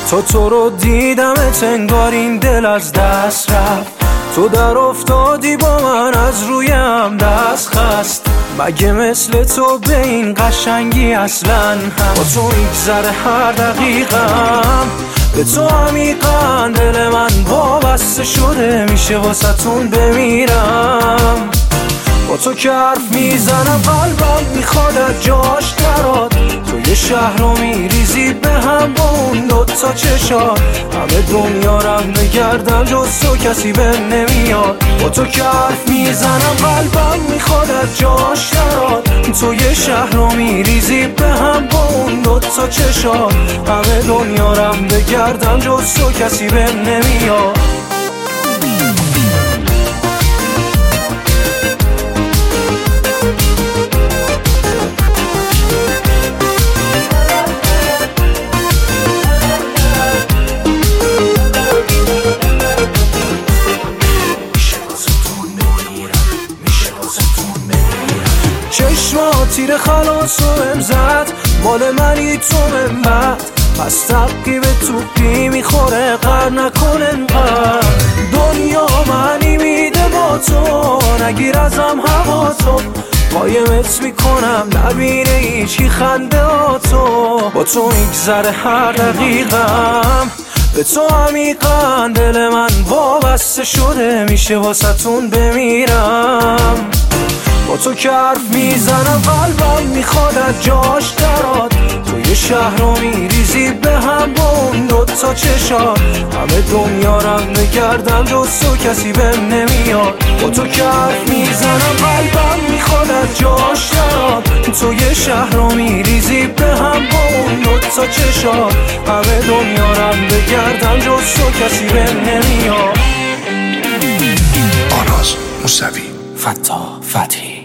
تو رو دیدمت انگار این دل از دست رفت. تو در افتادی با من از رویم دست خست. مگه مثل تو به این قشنگی اصلا هم با تو میگذره هر دقیقم. به تو عمیقا دل من وابسته شده میشه واسه‌تون بمیرم. با تو که حرف میزنم قلبم میخواد از جاش دراد. تو یه شهر رو میریزی به هم با اون دوتا چشات. همه دنیا رم بگردم جز تو کسی به نمیاد. با تو که حرف میزنم قلبم میخواد از جاش دراد. تو یه شهر رو میریزی به هم با اون دوتا چشات. همه دنیا رم بگردم جز تو کسی به نمیاد. چشمات تیر خلاص و امزد مال منی تو من بعد. پس تبقی به توپی میخوره قر نکن انقدر. دنیا منی میده با تو نگیر ازم هوا تو. قایمت میکنم نبینه هیچی خنده ها تو. با تو میگذره هر دقیقم. به تو عمیقا دل من وابسته شده میشه واسه‌تون بمیرم. با تو که حرف میزنم قلبم میخواد از جاش دراد. تو یه شهر رو میریزی به هم با اون دوتا چشات. همه دنیا رم بگردم جز تو کسی بهم نمیاد. با تو که حرف میزنم قلبم میخواد از جاش دراد. تو یه شهر رو میریزی به هم با اون دوتا چشات. همه دنیا رم بگردم جز تو کسی بهم نمیاد. آناز موسوی، فتاح فتحی.